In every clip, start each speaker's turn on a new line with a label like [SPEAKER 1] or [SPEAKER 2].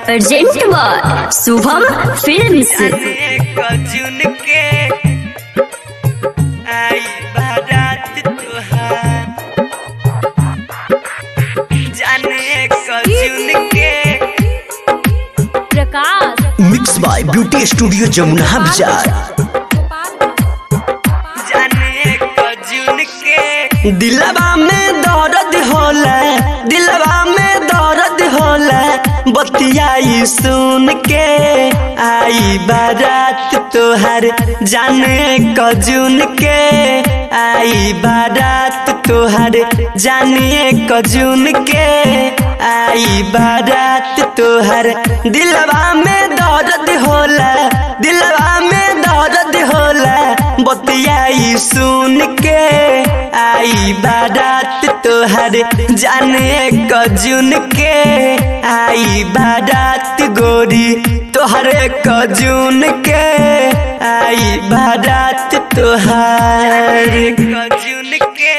[SPEAKER 1] Urgent बार Shubham films.
[SPEAKER 2] कजुन के आई बारात तुहार जाने कजुन के
[SPEAKER 1] Prakash
[SPEAKER 3] mix by beauty studio Jamuna बाजार।
[SPEAKER 2] जाने कजुन के
[SPEAKER 3] दिलवा में दर्द होला, दिलवा में दर्द होला, बतियाई सुन के आई बारात तोहर जाने कजुन के आई बारात तोहर जाने कजुन के आई बारात तोहर। दिलवा में दर्द होला, दिलवा में दर्द होला, बतियाई सुन के आई बारात तोहर जाने कजुन के आई बारात गोरी तोहर कजुन के आई बारात तोहर।
[SPEAKER 2] कजुन के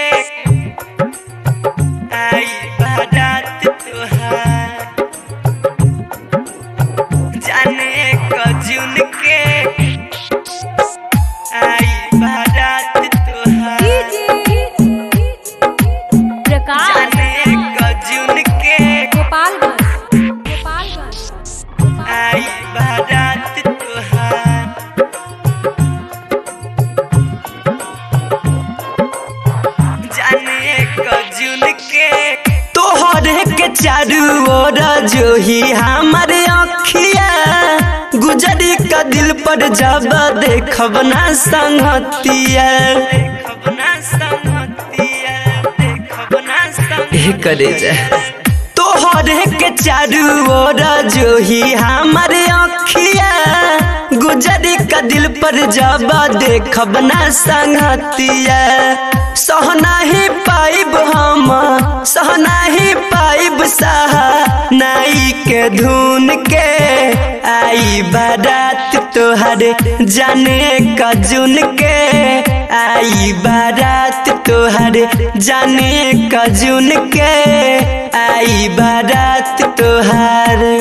[SPEAKER 2] आई बारात तुहार जाने कजुन के आई बारात तुहार
[SPEAKER 1] प्रकाश
[SPEAKER 2] जाने कजुन के आई बारात तुहार जाने कजुन के
[SPEAKER 3] तोहरे के चारू ओर जो ही हमारे अखिया गुजरी का दिल पर जब देखब ना संगतिया।
[SPEAKER 2] देखबना संगतिया देखबना संग
[SPEAKER 3] करे जा तोहरे के चारू ओर जो ही हमारे अखिया गुजरी का दिल पर जब देखब ना संगतिया। सहना ही पाइब हम सहना ही पाइब सहा नाई के धुन के आई बारात तोहर जाने कजुन के आई बारात तोहर जाने कजुन के आई बारात तोहर।